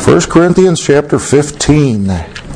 1 Corinthians chapter 15.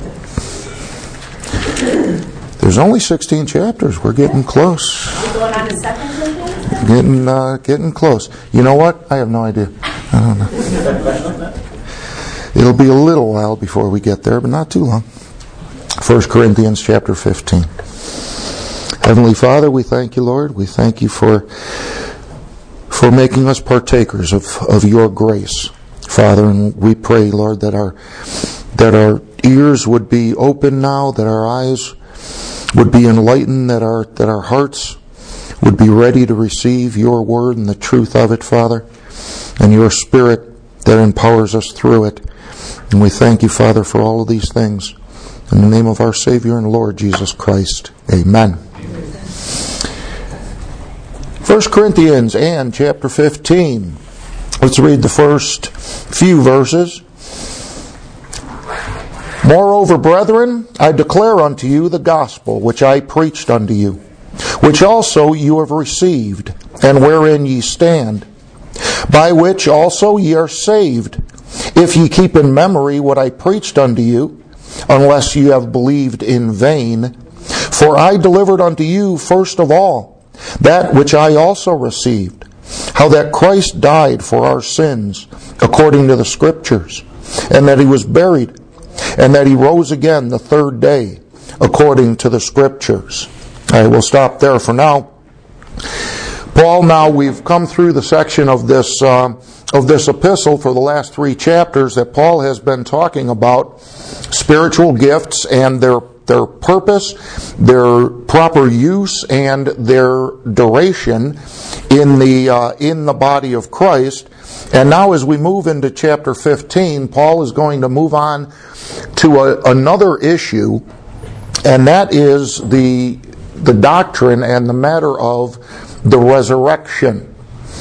There's only 16 chapters. We're getting close. We're going on to 2 Corinthians? Getting close. You know what? I have no idea. I don't know. It'll be a little while before we get there, but not too long. 1 Corinthians chapter 15. Heavenly Father, we thank you, Lord. We thank you for making us partakers of your grace, Father. And we pray, Lord, that our ears would be open now, that our eyes would be enlightened, that our hearts would be ready to receive your word and the truth of it, Father, and your Spirit that empowers us through it. And we thank you, Father, for all of these things. In the name of our Savior and Lord Jesus Christ. Amen. 1 Corinthians and chapter 15. Let's read the first few verses. Moreover, brethren, I declare unto you the gospel which I preached unto you, which also you have received, and wherein ye stand, by which also ye are saved, if ye keep in memory what I preached unto you, unless you have believed in vain. For I delivered unto you first of all that which I also received, how that Christ died for our sins, according to the Scriptures, and that he was buried, and that he rose again the third day, according to the Scriptures. I will stop there for now. Paul, now we've come through the section of this epistle for the last 3 chapters that Paul has been talking about spiritual gifts and their purpose, their proper use, and their duration in the body of Christ. And now as we move into chapter 15, Paul is going to move on to another issue, and that is the doctrine and the matter of the resurrection.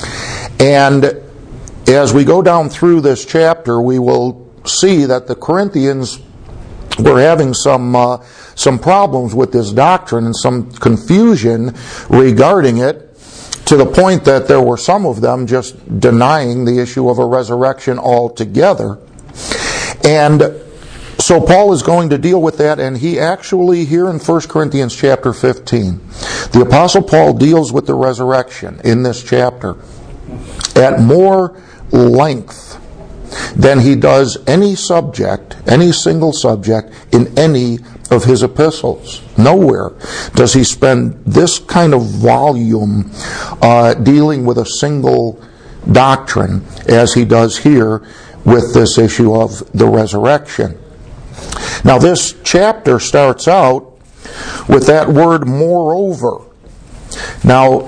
And as we go down through this chapter, we will see that the Corinthians were having some problems with this doctrine and some confusion regarding it, to the point that there were some of them just denying the issue of a resurrection altogether. And so Paul is going to deal with that, and he actually, here in 1 Corinthians chapter 15, the Apostle Paul deals with the resurrection in this chapter at more length than he does any single subject in any of his epistles. Nowhere does he spend this kind of volume dealing with a single doctrine as he does here with this issue of the resurrection. Now this chapter starts out with that word moreover. Now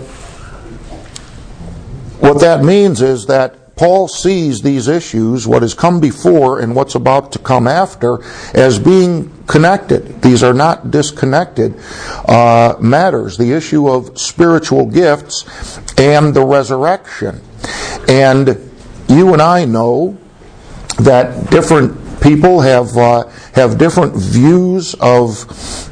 what that means is that Paul sees these issues, what has come before and what's about to come after, as being connected. These are not disconnected matters. The issue of spiritual gifts and the resurrection. And you and I know that different people have different views of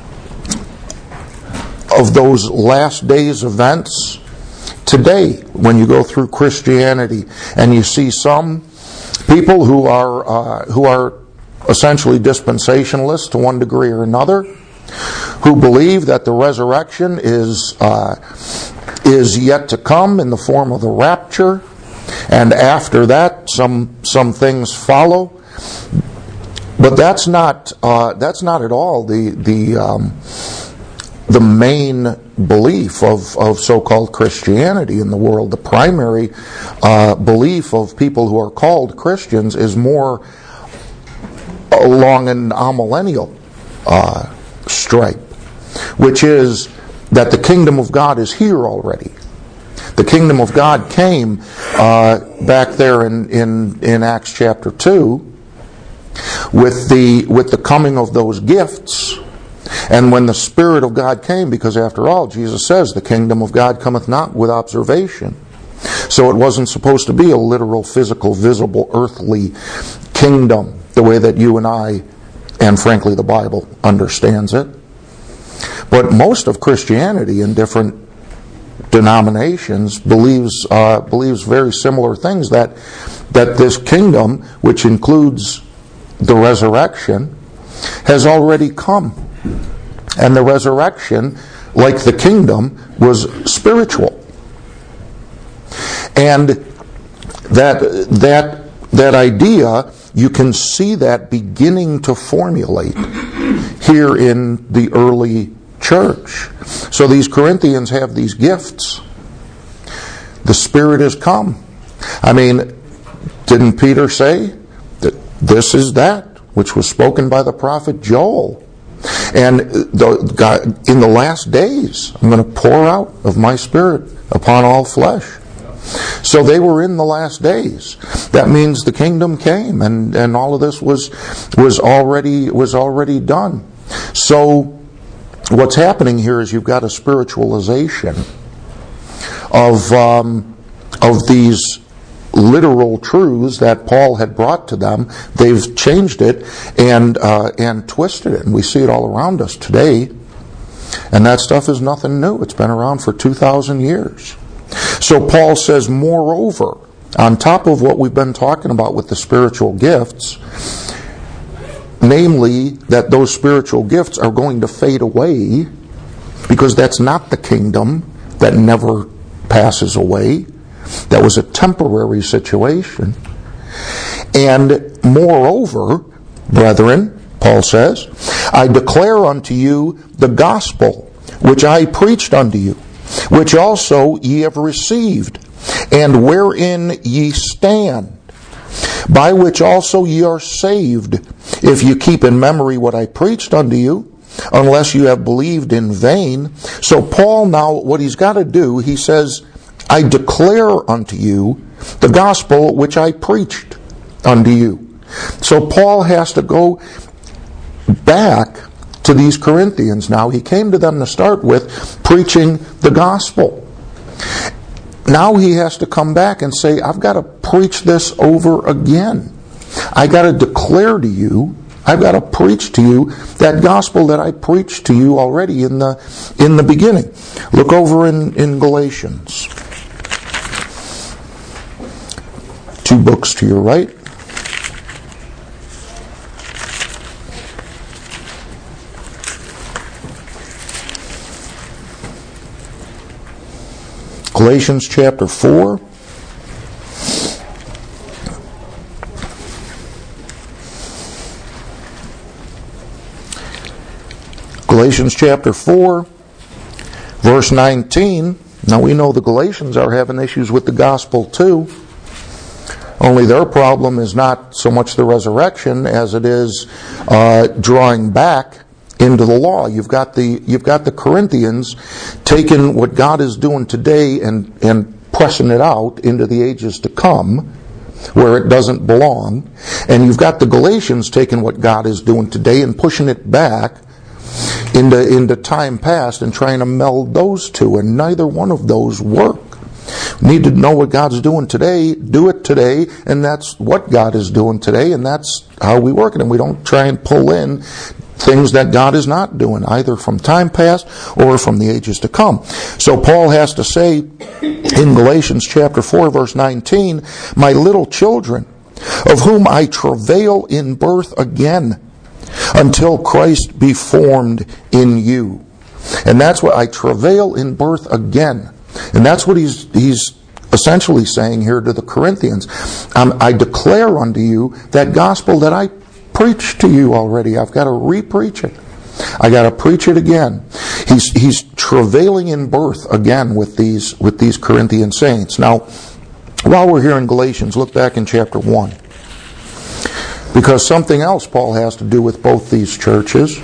those last days events. Today, when you go through Christianity and you see some people who are essentially dispensationalists to one degree or another, who believe that the resurrection is yet to come in the form of the rapture, and after that some things follow. But that's not at all the main belief of so-called Christianity in the world. The primary belief of people who are called Christians is more along an amillennial stripe, which is that the kingdom of God is here already. The kingdom of God came back there in Acts chapter 2 with the coming of those gifts. And when the Spirit of God came, because after all, Jesus says, the kingdom of God cometh not with observation. So it wasn't supposed to be a literal, physical, visible, earthly kingdom, the way that you and I, and frankly the Bible, understands it. But most of Christianity in different denominations believes very similar things, that this kingdom, which includes the resurrection has already come. And the resurrection, like the kingdom, was spiritual. And that idea, you can see that beginning to formulate here in the early church. So these Corinthians have these gifts. The Spirit has come. I mean, didn't Peter say that this is that which was spoken by the prophet Joel? And in the last days, I'm going to pour out of my Spirit upon all flesh. So they were in the last days. That means the kingdom came, and all of this was already done. So what's happening here is you've got a spiritualization of these literal truths that Paul had brought to them. They've changed it and twisted it, and we see it all around us today. And that stuff is nothing new. It's been around for 2,000 years. So Paul says, moreover, on top of what we've been talking about with the spiritual gifts, namely that those spiritual gifts are going to fade away, because that's not the kingdom that never passes away. That was a temporary situation. And moreover, brethren, Paul says, I declare unto you the gospel which I preached unto you, which also ye have received, and wherein ye stand, by which also ye are saved, if you keep in memory what I preached unto you, unless you have believed in vain. So Paul now, what he's got to do, he says, I declare unto you the gospel which I preached unto you. So Paul has to go back to these Corinthians now. He came to them to start with preaching the gospel. Now he has to come back and say, I've got to preach this over again. I got to declare to you, I've got to preach to you that gospel that I preached to you already in the beginning. Look over in Galatians. 2 books to your right. Galatians chapter 4. Galatians chapter 4, verse 19. Now we know the Galatians are having issues with the gospel too. Only their problem is not so much the resurrection as it is drawing back into the law. You've got the Corinthians taking what God is doing today and pressing it out into the ages to come, where it doesn't belong. And you've got the Galatians taking what God is doing today and pushing it back into time past and trying to meld those two, and neither one of those work. We need to know what God's doing today, do it today, and that's what God is doing today, and that's how we work it. And we don't try and pull in things that God is not doing, either from time past or from the ages to come. So Paul has to say in Galatians chapter 4, verse 19, my little children, of whom I travail in birth again, until Christ be formed in you. And that's what I travail in birth again. And that's what he's essentially saying here to the Corinthians. I declare unto you that gospel that I preached to you already. I've got to re-preach it. I got to preach it again. He's travailing in birth again with these Corinthian saints. Now, while we're here in Galatians, look back in chapter 1. Because something else Paul has to do with both these churches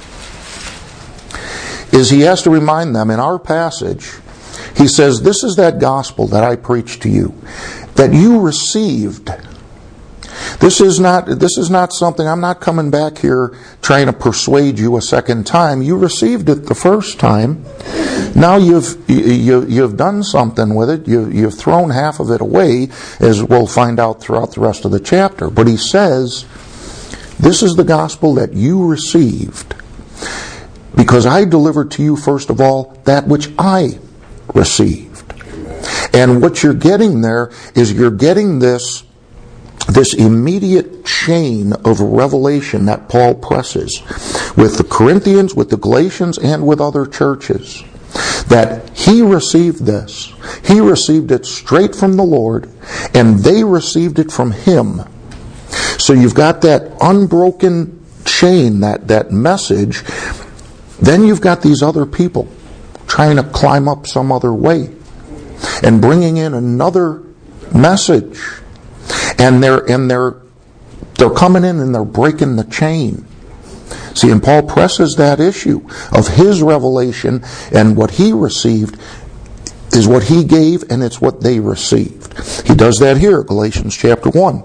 is he has to remind them in our passage. He says, this is that gospel that I preached to you, that you received. This is not something, I'm not coming back here trying to persuade you a second time. You received it the first time. Now you've done something with it. You've thrown half of it away, as we'll find out throughout the rest of the chapter. But he says, this is the gospel that you received, because I delivered to you first of all that which I received. And what you're getting there is you're getting this this immediate chain of revelation that Paul presses with the Corinthians, with the Galatians, and with other churches, that he received this. He received it straight from the Lord, and they received it from him. So you've got that unbroken chain, that message. Then you've got these other people trying to climb up some other way and bringing in another message. And they're coming in and they're breaking the chain. See, and Paul presses that issue of his revelation, and what he received is what he gave, and it's what they received. He does that here, Galatians chapter 1.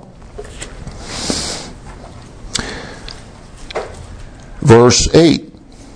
Verse 8.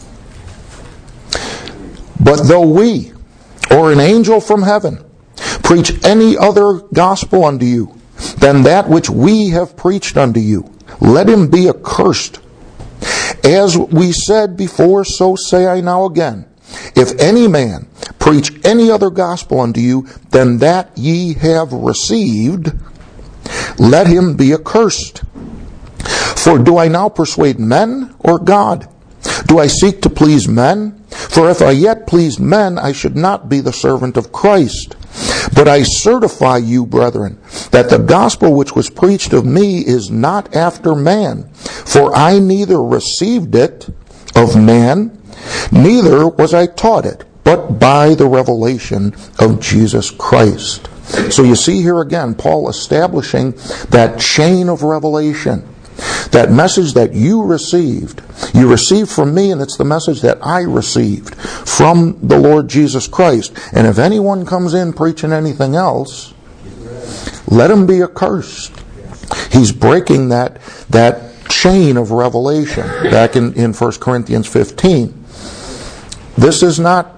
But though we, or an angel from heaven, preach any other gospel unto you than that which we have preached unto you, let him be accursed. As we said before, so say I now again. If any man preach any other gospel unto you than that ye have received, let him be accursed. For do I now persuade men or God? Do I seek to please men? For if I yet pleased men, I should not be the servant of Christ. But I certify you, brethren, that the gospel which was preached of me is not after man. For I neither received it of man, neither was I taught it, but by the revelation of Jesus Christ. So you see here again, Paul establishing that chain of revelation. That message that you received from me, and it's the message that I received from the Lord Jesus Christ. And if anyone comes in preaching anything else, let him be accursed. He's breaking that chain of revelation back in 1 Corinthians 15. This is not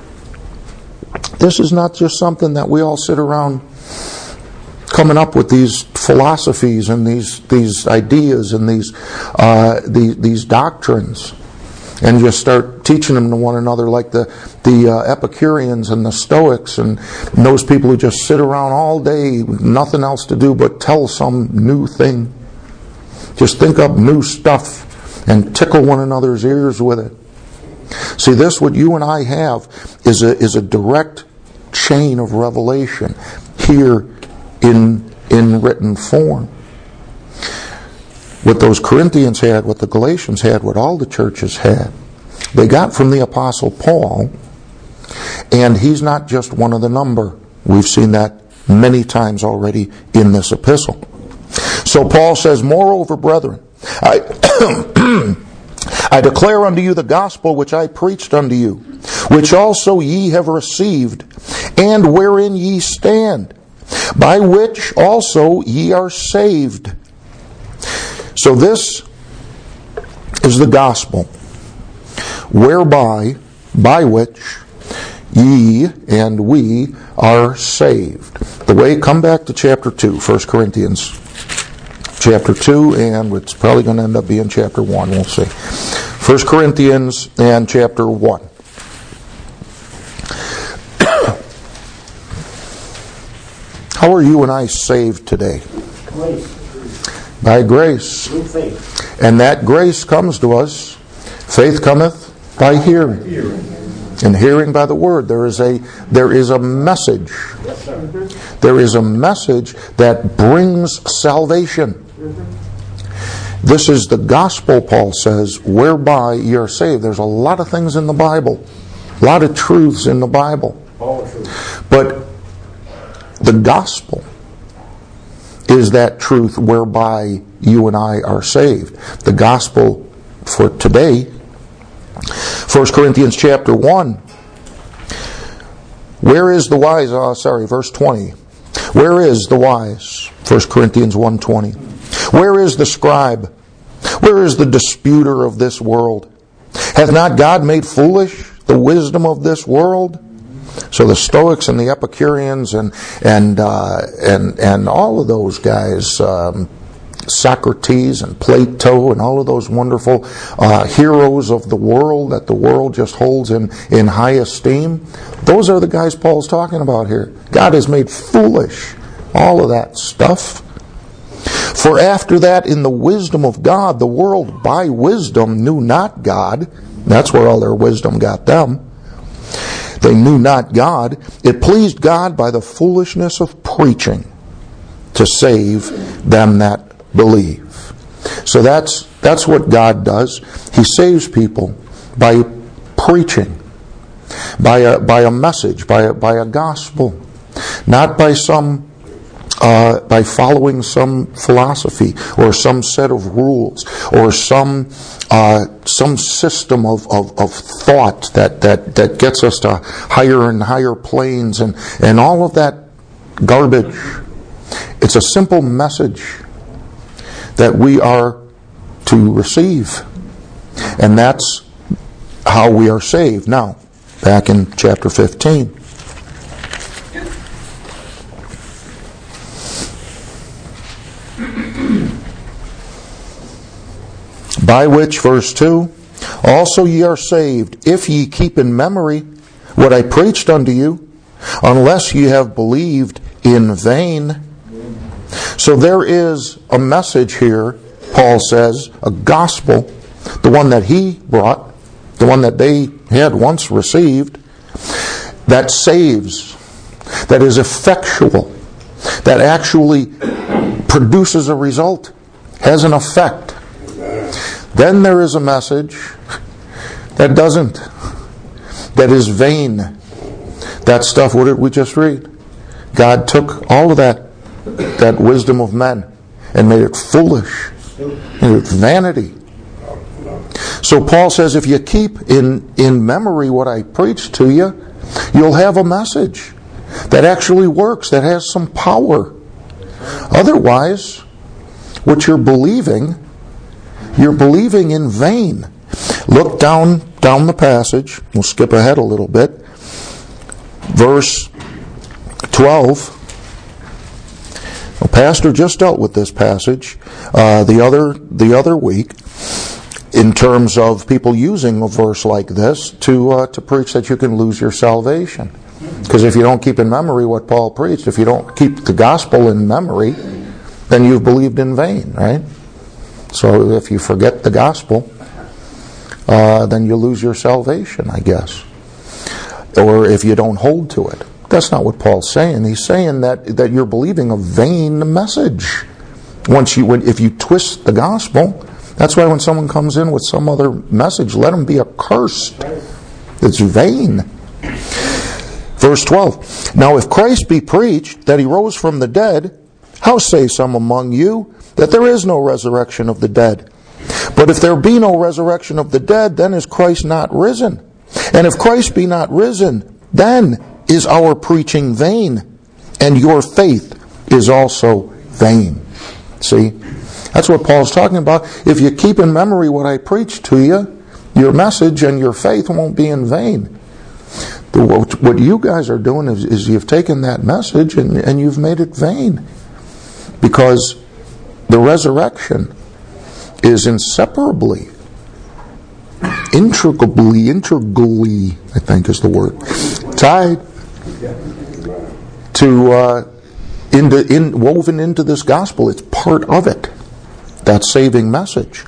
just something that we all sit around coming up with these philosophies and these ideas and these doctrines, and just start teaching them to one another like the Epicureans and the Stoics and those people who just sit around all day with nothing else to do but tell some new thing. Just think up new stuff and tickle one another's ears with it. See, this, what you and I have, is a direct chain of revelation here in written form. What those Corinthians had, what the Galatians had, what all the churches had, they got from the Apostle Paul, and he's not just one of the number. We've seen that many times already in this epistle. So Paul says, moreover, brethren, I declare unto you the gospel which I preached unto you, which also ye have received, and wherein ye stand, by which also ye are saved. So this is the gospel, by which ye and we are saved. The way, come back to chapter 2, 1 Corinthians chapter 2, and it's probably going to end up being chapter 1, we'll see. 1 Corinthians and chapter 1. How are you and I saved today? Grace. By grace. Through faith. And that grace comes to us. Faith cometh by hearing. And hearing by the word. There is a message. Yes, sir. There is a message that brings salvation. This is the gospel, Paul says, whereby you're saved. There's a lot of things in the Bible. A lot of truths in the Bible. All truth. But the gospel is that truth whereby you and I are saved. The gospel for today, 1 Corinthians chapter 1. Where is the wise? Verse 20. Where is the wise? 1 Corinthians 1:20. Where is the scribe? Where is the disputer of this world? Hath not God made foolish the wisdom of this world? So the Stoics and the Epicureans and all of those guys, Socrates and Plato and all of those wonderful heroes of the world that the world just holds in high esteem, those are the guys Paul's talking about here. God has made foolish all of that stuff. For after that, in the wisdom of God, the world by wisdom knew not God. That's where all their wisdom got them. They knew not God. It pleased God by the foolishness of preaching to save them that believe. So that's what God does. He saves people by preaching, by a message, by a gospel, not by by following some philosophy or some set of rules or some system of thought that gets us to higher and higher planes and all of that garbage. It's a simple message that we are to receive, and that's how we are saved. Now, back in chapter 15. By which, verse 2, also ye are saved, if ye keep in memory what I preached unto you, unless ye have believed in vain. So there is a message here, Paul says, a gospel, the one that he brought, the one that they had once received, that saves, that is effectual, that actually produces a result, has an effect. Then there is a message that doesn't, that is vain. That stuff, what did we just read? God took all of that wisdom of men and made it foolish, made it vanity. So Paul says, if you keep in memory what I preached to you, you'll have a message that actually works, that has some power. Otherwise, what you're believing in vain. Look down the passage. We'll skip ahead a little bit. Verse 12. Well, Pastor just dealt with this passage the other week in terms of people using a verse like this to preach that you can lose your salvation. Because if you don't keep in memory what Paul preached, if you don't keep the gospel in memory, then you've believed in vain, right? So if you forget the gospel, then you lose your salvation, I guess. Or if you don't hold to it. That's not what Paul's saying. He's saying that you're believing a vain message. If you twist the gospel, that's why when someone comes in with some other message, let them be accursed. It's vain. Verse 12. Now if Christ be preached that he rose from the dead, how say some among you that there is no resurrection of the dead? But if there be no resurrection of the dead, then is Christ not risen? And if Christ be not risen, then is our preaching vain, and your faith is also vain. See? That's what Paul's talking about. If you keep in memory what I preached to you, your message and your faith won't be in vain. What you guys are doing is you've taken that message and you've made it vain. Because the resurrection is inseparably, integrally, I think is the word, tied to woven into this gospel. It's part of it, that saving message.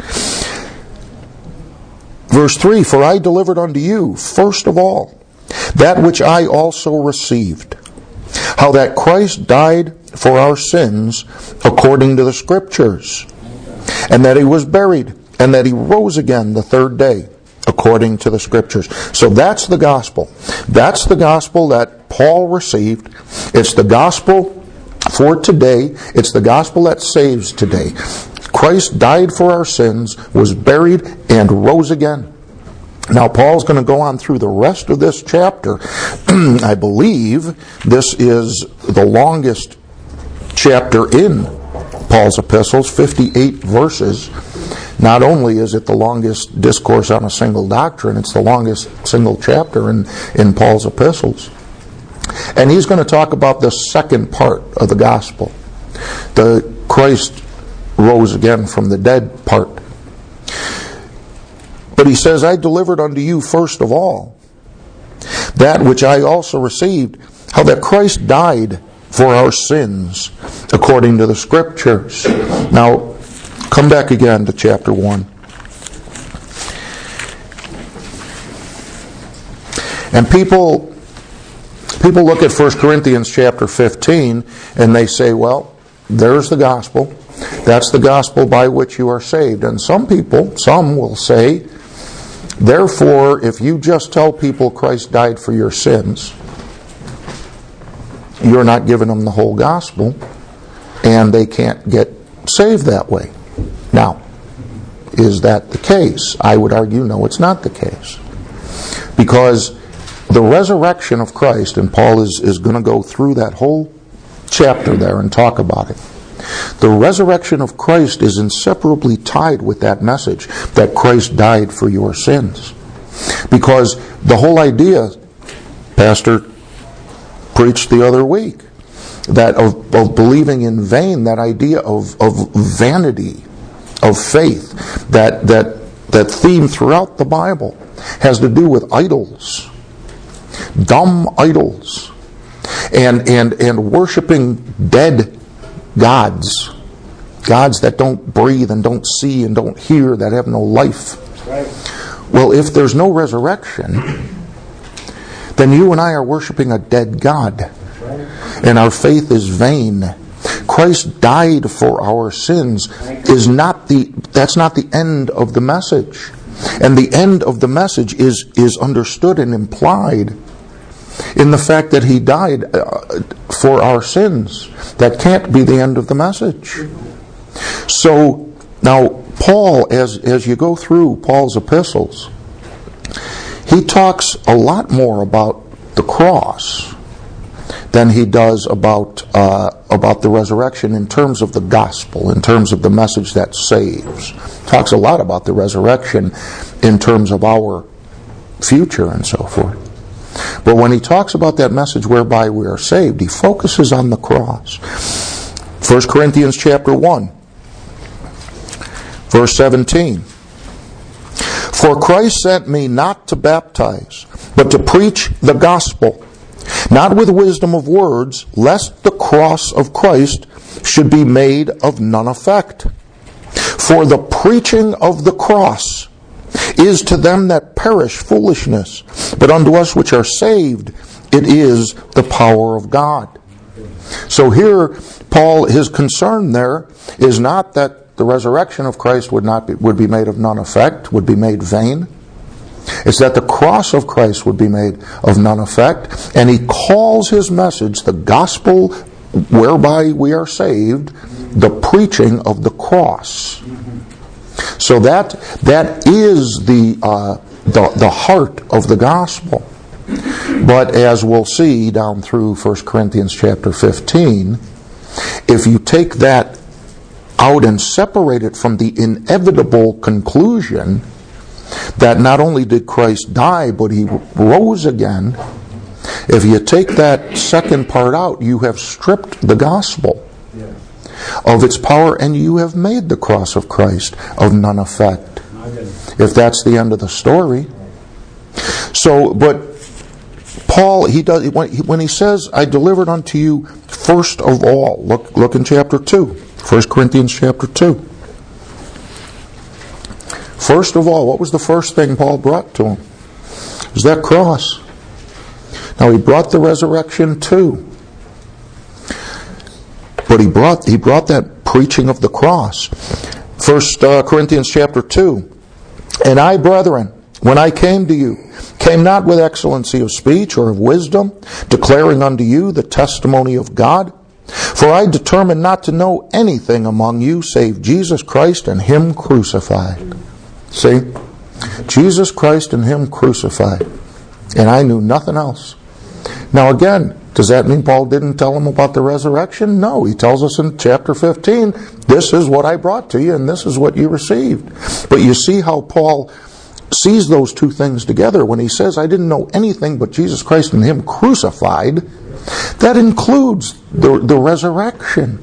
Verse 3, for I delivered unto you, first of all, that which I also received, how that Christ died for our sins according to the Scriptures, and that he was buried, and that he rose again the third day according to the Scriptures. So that's the gospel. That's the gospel that Paul received. It's the gospel for today. It's the gospel that saves today. Christ died for our sins, was buried, and rose again. Now Paul's going to go on through the rest of this chapter. I believe this is the longest chapter in Paul's epistles, 58 verses. Not only is it the longest discourse on a single doctrine, it's the longest single chapter in Paul's epistles. And he's going to talk about the second part of the gospel, the Christ rose again from the dead part. But he says, I delivered unto you first of all that which I also received, how that Christ died for our sins according to the Scriptures. Now, come back again to chapter 1. And people look at 1 Corinthians chapter 15 and they say, well, there's the gospel. That's the gospel by which you are saved. And some will say, therefore, if you just tell people Christ died for your sins, you're not giving them the whole gospel, and they can't get saved that way. Now, is that the case? I would argue, no, it's not the case. Because the resurrection of Christ, and Paul is going to go through that whole chapter there and talk about it. The resurrection of Christ is inseparably tied with that message that Christ died for your sins. Because the whole idea, Pastor preached the other week, that of believing in vain, that idea of vanity, of faith, that theme throughout the Bible has to do with idols, dumb idols, and worshiping dead gods that don't breathe and don't see and don't hear, that have no life. Right. Well, if there's no resurrection, then you and I are worshiping a dead God. Right. And our faith is vain. Christ died for our sins that's not the end of the message. And the end of the message is understood and implied in the fact that He died for our sins. That can't be the end of the message. So, now, Paul, as you go through Paul's epistles, he talks a lot more about the cross than he does about the resurrection in terms of the gospel, in terms of the message that saves. Talks a lot about the resurrection in terms of our future and so forth. But when he talks about that message whereby we are saved, he focuses on the cross. 1 Corinthians chapter 1, verse 17. For Christ sent me not to baptize, but to preach the gospel, not with wisdom of words, lest the cross of Christ should be made of none effect. For the preaching of the cross is to them that perish foolishness, but unto us which are saved it is the power of God. So here, Paul, his concern there is not that the resurrection of Christ would be made of none effect, would be made vain. It's that the cross of Christ would be made of none effect, and he calls his message the gospel whereby we are saved, the preaching of the cross. So that is the heart of the gospel. But as we'll see down through 1 Corinthians chapter 15, if you take that out and separate it from the inevitable conclusion that not only did Christ die, but He rose again, if you take that second part out, you have stripped the gospel of its power, and you have made the cross of Christ of none effect. If that's the end of the story. So, but Paul, when he says, I delivered unto you first of all, look in chapter 2, 1 Corinthians chapter 2. First of all, what was the first thing Paul brought to him? It was that cross. Now, he brought the resurrection too. But he brought that preaching of the cross. 1 Corinthians chapter 2. And I, brethren, when I came to you, came not with excellency of speech or of wisdom, declaring unto you the testimony of God. For I determined not to know anything among you save Jesus Christ and Him crucified. See? Jesus Christ and Him crucified. And I knew nothing else. Now again, does that mean Paul didn't tell him about the resurrection? No, he tells us in chapter 15, this is what I brought to you and this is what you received. But you see how Paul sees those two things together when he says, I didn't know anything but Jesus Christ and Him crucified. That includes the resurrection.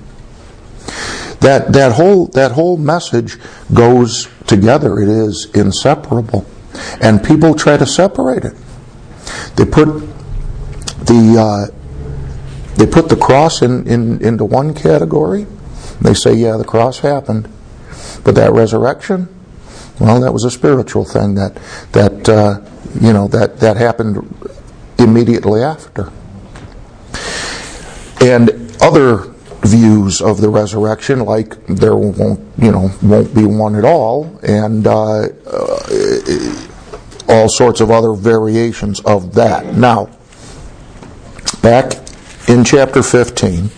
That whole message goes together. It is inseparable. And people try to separate it. They put They put the cross into one category. They say, yeah, the cross happened. But that resurrection, well, that was a spiritual thing that happened immediately after. And other views of the resurrection, like there won't be one at all, and all sorts of other variations of that. Now, back in chapter 15,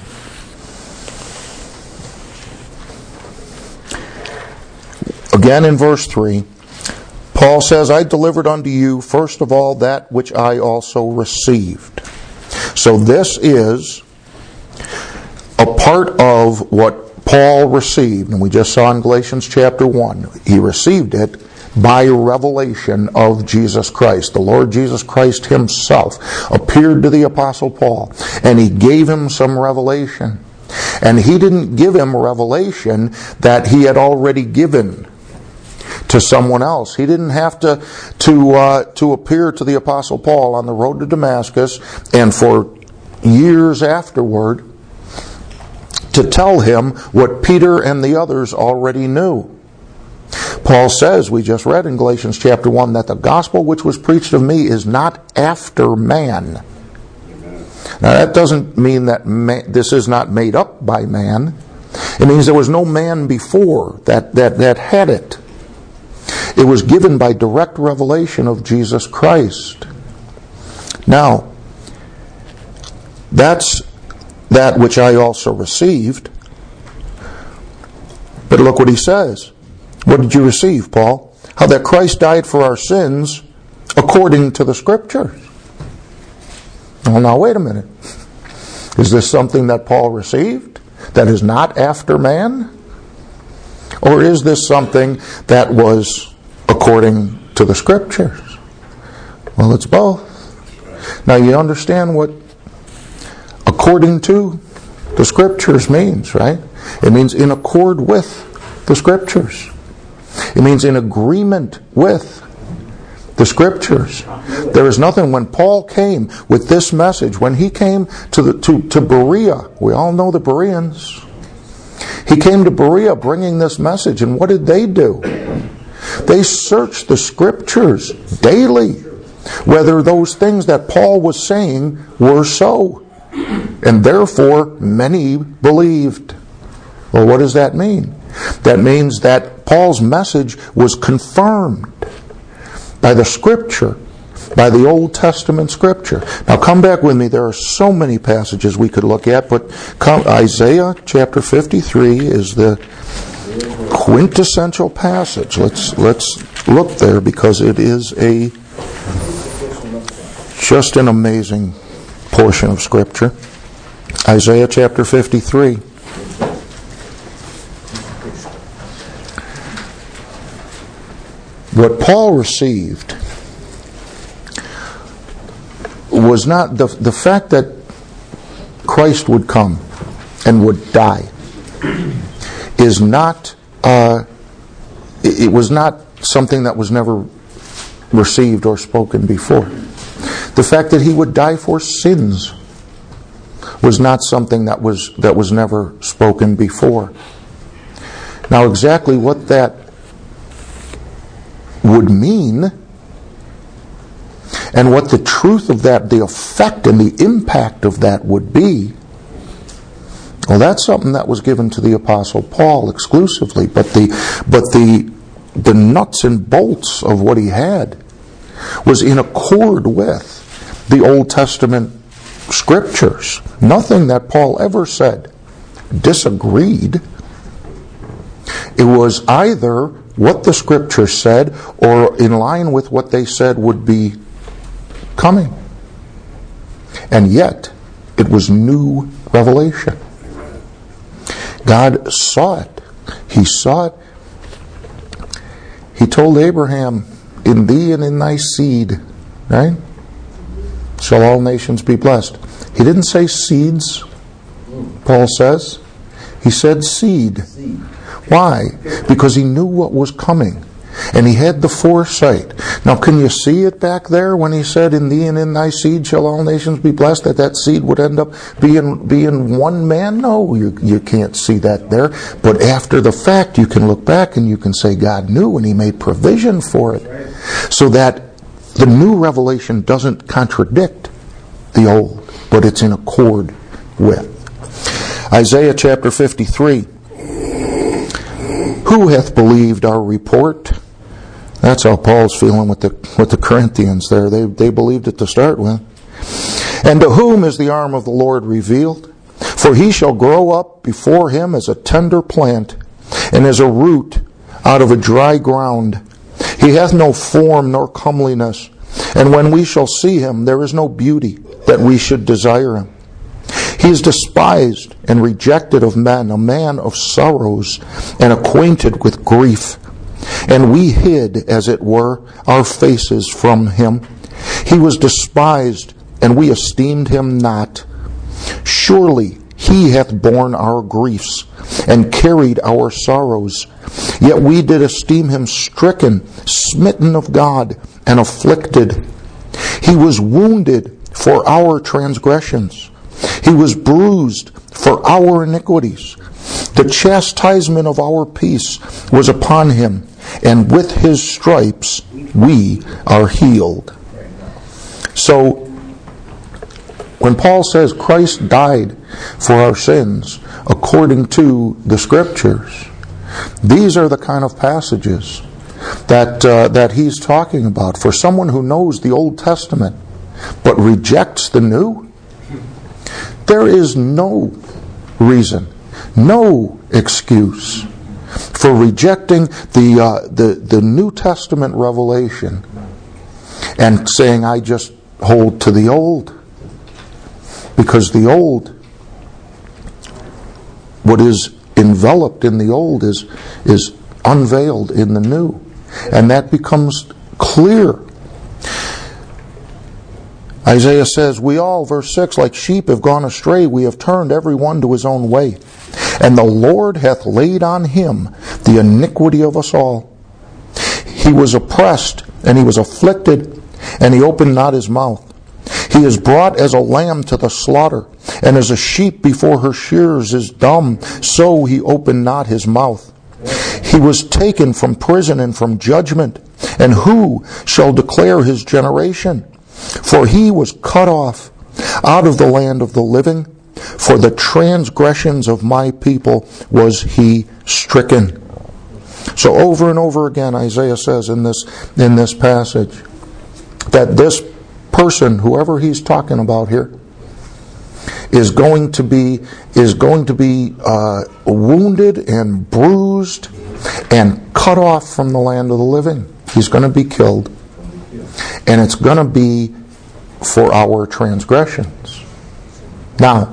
again in verse 3, Paul says, I delivered unto you first of all that which I also received. So this is a part of what Paul received, and we just saw in Galatians chapter 1. He received it by revelation of Jesus Christ. The Lord Jesus Christ himself appeared to the Apostle Paul, and he gave him some revelation. And he didn't give him revelation that he had already given to someone else. He didn't have to appear to the Apostle Paul on the road to Damascus and for years afterward to tell him what Peter and the others already knew. Paul says, we just read in Galatians chapter 1, that the gospel which was preached of me is not after man. Now that doesn't mean that this is not made up by man. It means there was no man before that had it. It was given by direct revelation of Jesus Christ. Now, that's that which I also received. But look what he says. What did you receive, Paul? How that Christ died for our sins according to the Scriptures. Well, now wait a minute. Is this something that Paul received that is not after man? Or is this something that was according to the Scriptures? Well, it's both. Now you understand what according to the Scriptures means, right? It means in accord with the Scriptures. It means in agreement with the Scriptures. There is nothing. When Paul came with this message, when he came to Berea, we all know the Bereans. He came to Berea bringing this message, and what did they do? They searched the Scriptures daily, whether those things that Paul was saying were so. And therefore, many believed. Well, what does that mean? That means that Paul's message was confirmed by the Scripture, by the Old Testament Scripture. Now come back with me. There are so many passages we could look at, but Isaiah chapter 53 is the quintessential passage. Let's look there, because it is just an amazing portion of Scripture. Isaiah chapter 53. What Paul received was not the fact that Christ would come and would die is not it was not something that was never received or spoken before. The fact that he would die for sins was not something that was never spoken before. Now exactly what that would mean, and what the truth of that, the effect and the impact of that would be, well, that's something that was given to the Apostle Paul exclusively. But the nuts and bolts of what he had was in accord with the Old Testament Scriptures. Nothing that Paul ever said disagreed. It was either what the Scripture said or in line with what they said would be coming. And yet, it was new revelation. God saw it. He saw it. He told Abraham, in thee and in thy seed, right, shall all nations be blessed. He didn't say seeds, Paul says. He said seed. Why? Because he knew what was coming. And he had the foresight. Now, can you see it back there when he said, in thee and in thy seed shall all nations be blessed, that seed would end up being one man? No, you can't see that there. But after the fact, you can look back and you can say God knew and he made provision for it. So that the new revelation doesn't contradict the old, but it's in accord with. Isaiah chapter 53. Who hath believed our report? That's how Paul's feeling with the Corinthians there. They believed it to start with. And to whom is the arm of the Lord revealed? For he shall grow up before him as a tender plant, and as a root out of a dry ground. He hath no form nor comeliness, and when we shall see him, there is no beauty that we should desire him. He is despised and rejected of men, a man of sorrows, and acquainted with grief. And we hid, as it were, our faces from him. He was despised, and we esteemed him not. Surely he hath borne our griefs, and carried our sorrows. Yet we did esteem him stricken, smitten of God, and afflicted. He was wounded for our transgressions. He was bruised for our iniquities. The chastisement of our peace was upon him, and with his stripes we are healed. So, when Paul says Christ died for our sins according to the Scriptures, these are the kind of passages that he's talking about. For someone who knows the Old Testament but rejects the New, there is no reason, no excuse for rejecting the New Testament revelation and saying, I just hold to the Old. Because the Old, what is enveloped in the Old is unveiled in the New. And that becomes clear. Isaiah says, we all, verse 6, like sheep have gone astray, we have turned every one to his own way. And the Lord hath laid on him the iniquity of us all. He was oppressed, and he was afflicted, and he opened not his mouth. He is brought as a lamb to the slaughter, and as a sheep before her shearers is dumb, so he opened not his mouth. He was taken from prison and from judgment, and who shall declare his generation? For he was cut off out of the land of the living. For the transgressions of my people was he stricken. So over and over again, Isaiah says in this passage that this person, whoever he's talking about here, is going to be wounded and bruised and cut off from the land of the living. He's going to be killed. And it's going to be for our transgressions. Now,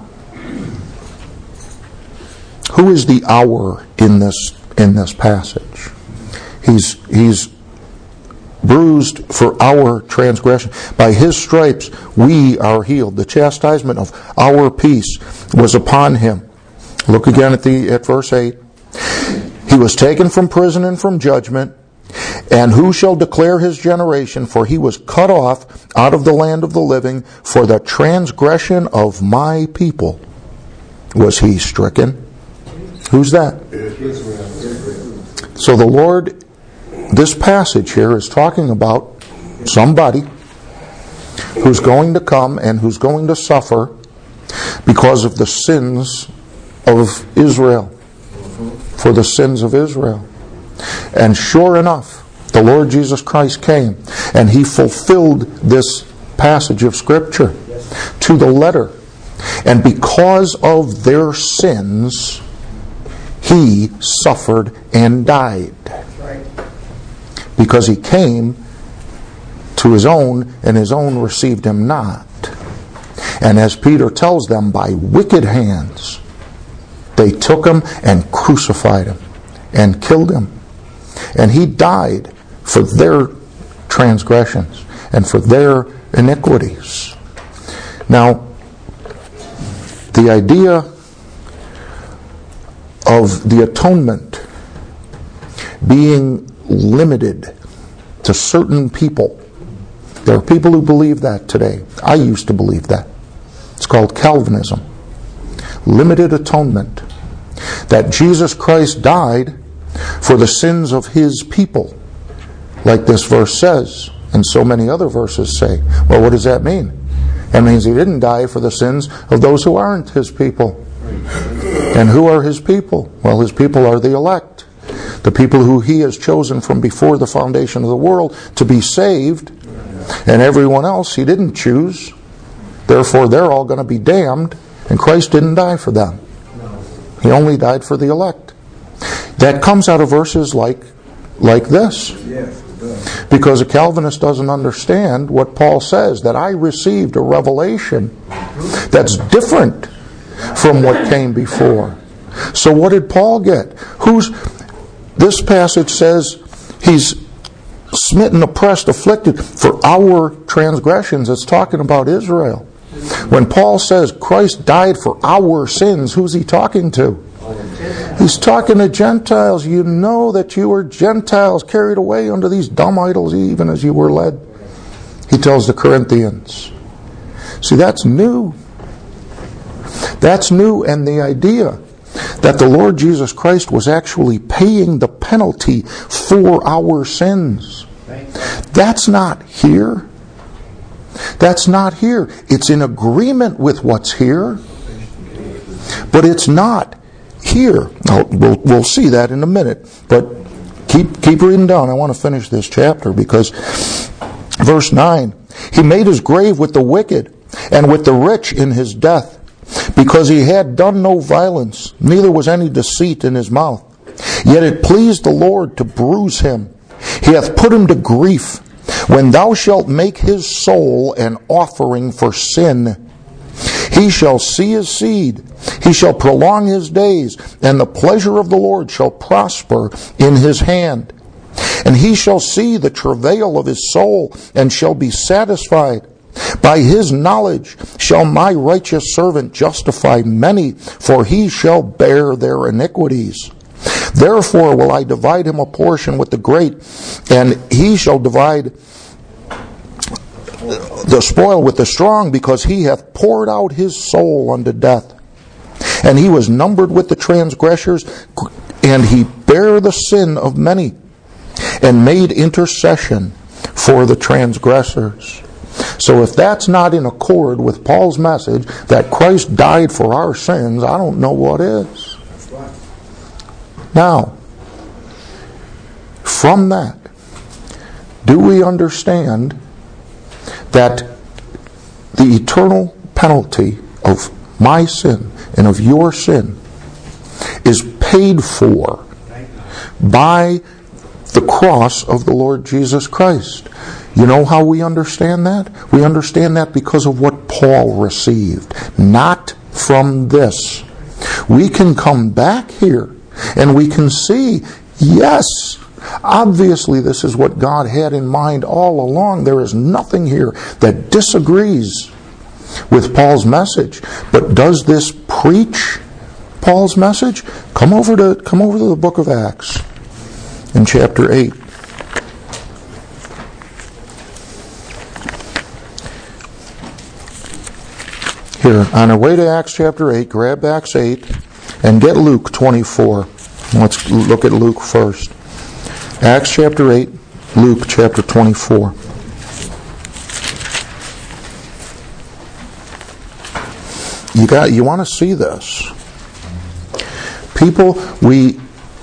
who is the our in this passage? He's bruised for our transgression. By his stripes we are healed. The chastisement of our peace was upon him. Look again at verse 8. He was taken from prison and from judgment. And who shall declare his generation? For he was cut off out of the land of the living. For the transgression of my people was he stricken. Who's that? So the Lord, this passage here is talking about somebody who's going to come and who's going to suffer because of the sins of Israel. For the sins of Israel. And sure enough, the Lord Jesus Christ came and he fulfilled this passage of Scripture to the letter. And because of their sins, he suffered and died. Because he came to his own, and his own received him not. And as Peter tells them, by wicked hands, they took him and crucified him and killed him. And he died for their transgressions and for their iniquities. Now, the idea of the atonement being limited to certain people. There are people who believe that today. I used to believe that. It's called Calvinism. Limited atonement. That Jesus Christ died for the sins of His people, like this verse says, and so many other verses say. Well, what does that mean? That means He didn't die for the sins of those who aren't His people. And who are His people? Well, His people are the elect. The people who He has chosen from before the foundation of the world to be saved. And everyone else He didn't choose. Therefore, they're all going to be damned. And Christ didn't die for them. He only died for the elect. That comes out of verses like this. Because a Calvinist doesn't understand what Paul says, that I received a revelation that's different from what came before. So what did Paul get? This passage says He's smitten, oppressed, afflicted for our transgressions. It's talking about Israel. When Paul says Christ died for our sins, who's he talking to? He's talking to Gentiles. You know that you were Gentiles carried away under these dumb idols even as you were led. He tells the Corinthians. See, that's new. That's new, and the idea that the Lord Jesus Christ was actually paying the penalty for our sins. That's not here. That's not here. It's in agreement with what's here, but it's not here. We'll see that in a minute. But keep reading down. I want to finish this chapter because verse 9, He made His grave with the wicked and with the rich in his death, because he had done no violence, neither was any deceit in his mouth. Yet it pleased the Lord to bruise him. He hath put him to grief. When thou shalt make his soul an offering for sin, he shall see his seed. He shall prolong his days, and the pleasure of the Lord shall prosper in his hand. And he shall see the travail of his soul, and shall be satisfied. By his knowledge shall my righteous servant justify many, for he shall bear their iniquities. Therefore will I divide him a portion with the great, and he shall divide the spoil with the strong, because he hath poured out his soul unto death. And he was numbered with the transgressors, and he bare the sin of many, and made intercession for the transgressors. So if that's not in accord with Paul's message that Christ died for our sins, I don't know what is. Now, from that, do we understand that the eternal penalty of my sin and of your sin is paid for by the cross of the Lord Jesus Christ? You know how we understand that? We understand that because of what Paul received, not from this. We can come back here and we can see, yes, obviously this is what God had in mind all along. There is nothing here that disagrees with Paul's message. But does this preach Paul's message? Come over to the book of Acts in chapter 8. Here, on our way to Acts chapter 8, grab Acts 8 and get Luke 24. Let's look at Luke first. Acts chapter 8, Luke chapter 24. You want to see this. People, we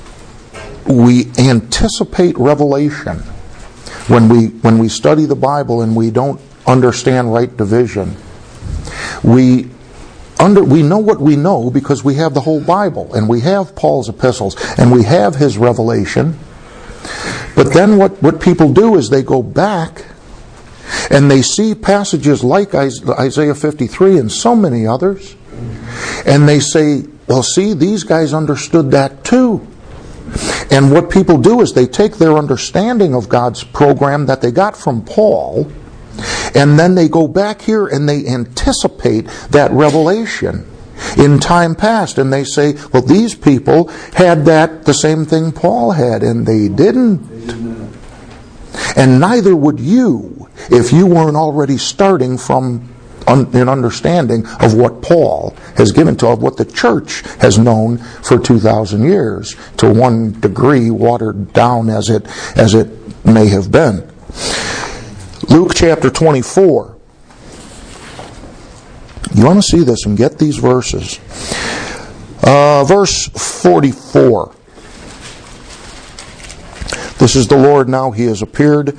anticipate revelation when we study the Bible and we don't understand right division. We know what we know because we have the whole Bible, and we have Paul's epistles, and we have his revelation. But then what people do is they go back and they see passages like Isaiah 53 and so many others, and they say, well, see, these guys understood that too. And what people do is they take their understanding of God's program that they got from Paul, and then they go back here and they anticipate that revelation. in time past, and they say, well, these people had the same thing Paul had, and they didn't. And neither would you if you weren't already starting from an understanding of what Paul has given to, of what the church has known for 2,000 years, to one degree watered down as it may have been. Luke chapter 24. You want to see this and get these verses. Verse 44. This is the Lord now. He has appeared,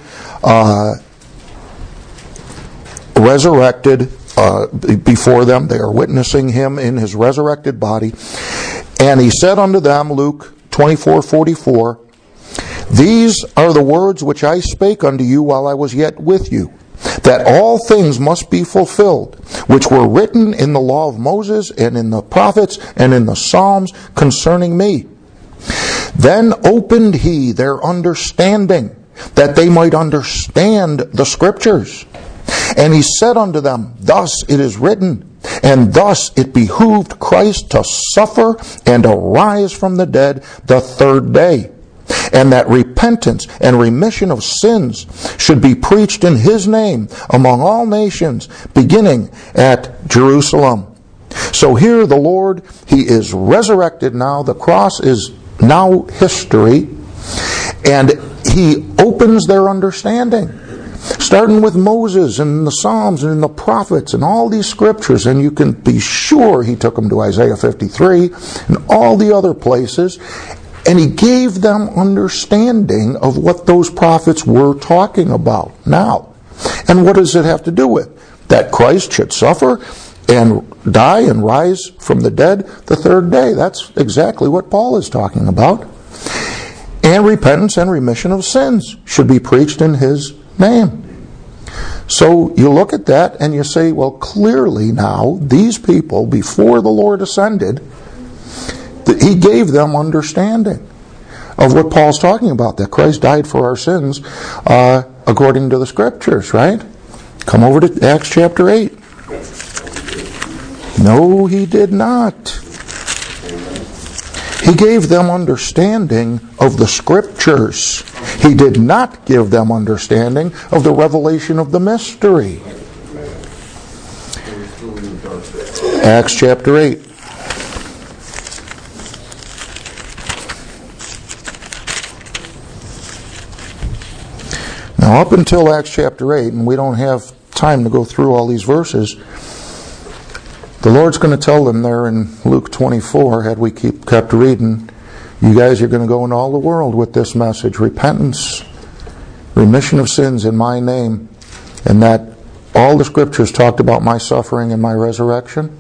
resurrected before them. They are witnessing Him in His resurrected body. And He said unto them, Luke 24:44, These are the words which I spake unto you while I was yet with you, that all things must be fulfilled, which were written in the law of Moses and in the prophets and in the Psalms concerning me. Then opened He their understanding, that they might understand the Scriptures. And He said unto them, Thus it is written, and thus it behooved Christ to suffer and arise from the dead the third day, and that repentance and remission of sins should be preached in His name among all nations, beginning at Jerusalem. So here the Lord, He is resurrected now. The cross is now history, and He opens their understanding, starting with Moses and the Psalms and the prophets and all these scriptures. And you can be sure He took them to Isaiah 53 and all the other places, and He gave them understanding of what those prophets were talking about now. And what does it have to do with? That Christ should suffer and die and rise from the dead the third day. That's exactly what Paul is talking about. And repentance and remission of sins should be preached in His name. So you look at that and you say, well, clearly now, these people, before the Lord ascended, He gave them understanding of what Paul's talking about, that Christ died for our sins according to the Scriptures, right? Come over to Acts chapter 8. No, He did not. He gave them understanding of the Scriptures. He did not give them understanding of the revelation of the mystery. Acts chapter 8. Now, up until Acts chapter 8, and we don't have time to go through all these verses, the Lord's going to tell them there in Luke 24, had we kept reading, you guys are going to go into all the world with this message, repentance, remission of sins in my name, and that all the Scriptures talked about my suffering and my resurrection.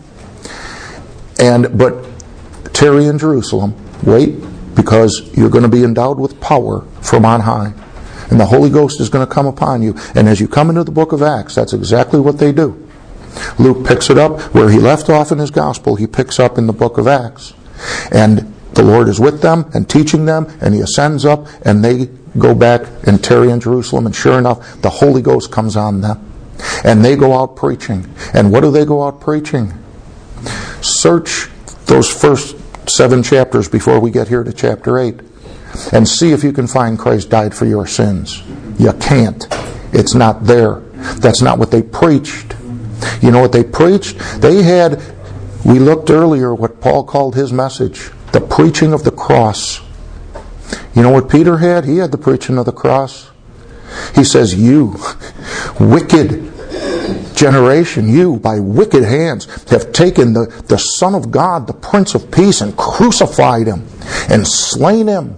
But tarry in Jerusalem, wait, because you're going to be endowed with power from on high. And the Holy Ghost is going to come upon you. And as you come into the book of Acts, that's exactly what they do. Luke picks it up where he left off in his gospel. He picks up in the book of Acts. And the Lord is with them and teaching them, and He ascends up, and they go back and tarry in Jerusalem. And sure enough, the Holy Ghost comes on them. And they go out preaching. And what do they go out preaching? Search those first 7 chapters before we get here to chapter 8. And see if you can find Christ died for your sins. You can't. It's not there. That's not what they preached. You know what they preached? We looked earlier what Paul called his message, the preaching of the cross. You know what Peter had? He had the preaching of the cross. He says, you wicked generation, you by wicked hands have taken the Son of God, the Prince of Peace, and crucified Him and slain Him.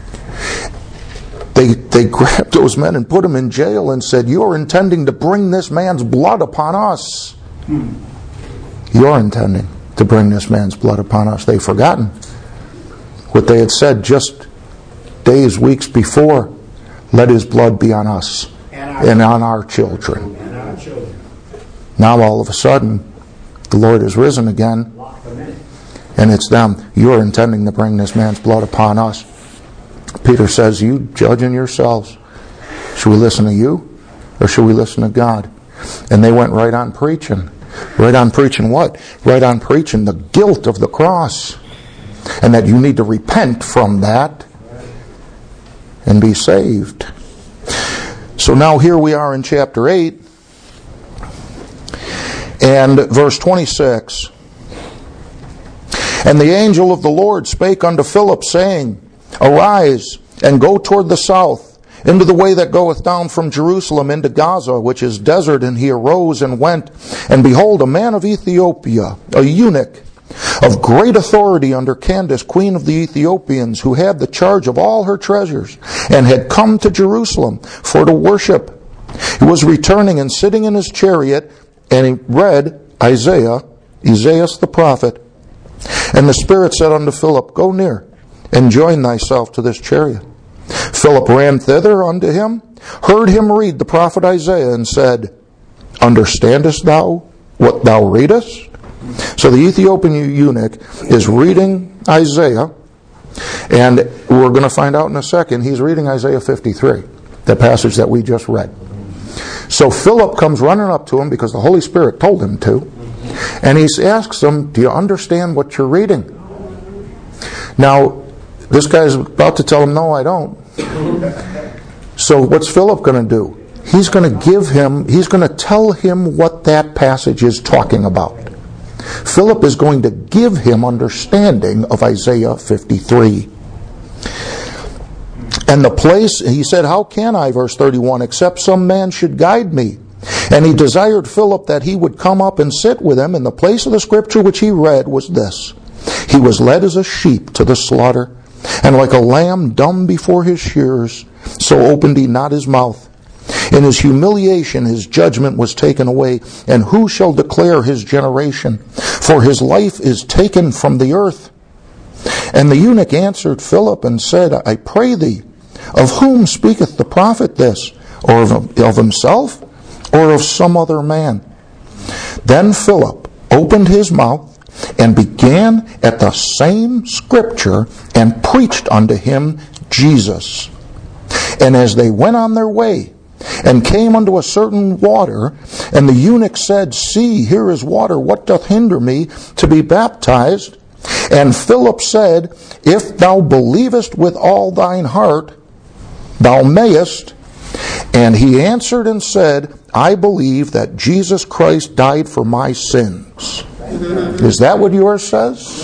They grabbed those men and put them in jail and said, you're intending to bring this man's blood upon us. You're intending to bring this man's blood upon us. They've forgotten what they had said just days, weeks before. Let His blood be on us and on our children. Now all of a sudden, the Lord is risen again, and it's them. You're intending to bring this man's blood upon us. Peter says, you judging yourselves. Should we listen to you, or should we listen to God? And they went right on preaching. Right on preaching what? Right on preaching the guilt of the cross. And that you need to repent from that and be saved. So now here we are in chapter 8 and verse 26. And the angel of the Lord spake unto Philip, saying, Arise, and go toward the south, into the way that goeth down from Jerusalem into Gaza, which is desert. And he arose and went, and behold, a man of Ethiopia, a eunuch, of great authority under Candace, queen of the Ethiopians, who had the charge of all her treasures, and had come to Jerusalem for to worship. He was returning and sitting in his chariot, and he read Isaiah the prophet. And the Spirit said unto Philip, Go near, and join thyself to this chariot. Philip ran thither unto him, heard him read the prophet Isaiah, and said, Understandest thou what thou readest? So the Ethiopian eunuch is reading Isaiah, and we're going to find out in a second, he's reading Isaiah 53, the passage that we just read. So Philip comes running up to him because the Holy Spirit told him to, and he asks him, Do you understand what you're reading? Now, this guy's about to tell him, No, I don't. So what's Philip going to do? He's going to tell him what that passage is talking about. Philip is going to give him understanding of Isaiah 53. And the place, he said, How can I, verse 31, except some man should guide me? And he desired Philip that he would come up and sit with him. And the place of the scripture which he read was this: He was led as a sheep to the slaughter, and like a lamb dumb before his shearers, so opened he not his mouth. In his humiliation his judgment was taken away, and who shall declare his generation? For his life is taken from the earth. And the eunuch answered Philip and said, I pray thee, of whom speaketh the prophet this? Or of himself, or of some other man? Then Philip opened his mouth, and began at the same scripture, and preached unto him Jesus. And as they went on their way, and came unto a certain water, and the eunuch said, See, here is water, what doth hinder me to be baptized? And Philip said, If thou believest with all thine heart, thou mayest. And he answered and said, I believe that Jesus Christ died for my sins. Is that what yours says?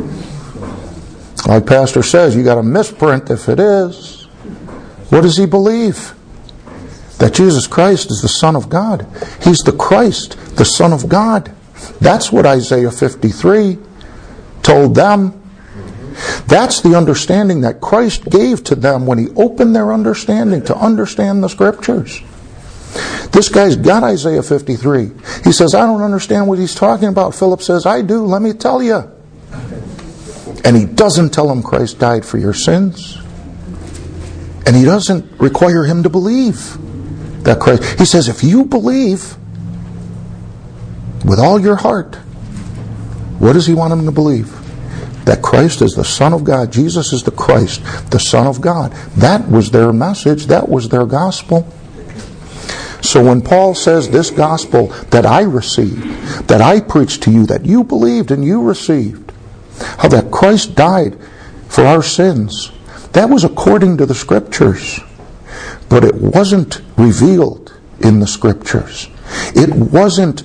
Like Pastor says, you got a misprint if it is. What does he believe? That Jesus Christ is the Son of God. He's the Christ, the Son of God. That's what Isaiah 53 told them. That's the understanding that Christ gave to them when he opened their understanding to understand the Scriptures. This guy's got Isaiah 53. He says, I don't understand what he's talking about. Philip says, I do, let me tell you. And he doesn't tell him Christ died for your sins. And he doesn't require him to believe that Christ. He says, if you believe with all your heart, what does he want him to believe? That Christ is the Son of God. Jesus is the Christ, the Son of God. That was their message. That was their gospel. So when Paul says this gospel that I received, that I preached to you, that you believed and you received, how that Christ died for our sins, that was according to the Scriptures. But it wasn't revealed in the Scriptures. It wasn't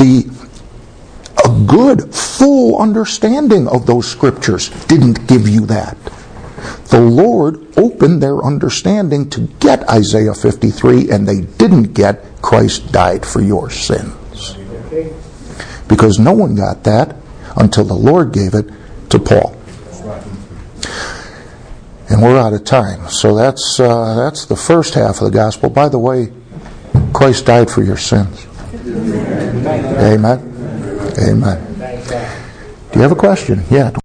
a good, full understanding of those Scriptures. Didn't give you that. The Lord opened their understanding to get Isaiah 53, and they didn't get Christ died for your sins. Because no one got that until the Lord gave it to Paul. And we're out of time. So that's the first half of the gospel. By the way, Christ died for your sins. Amen. Amen. Do you have a question? Yeah.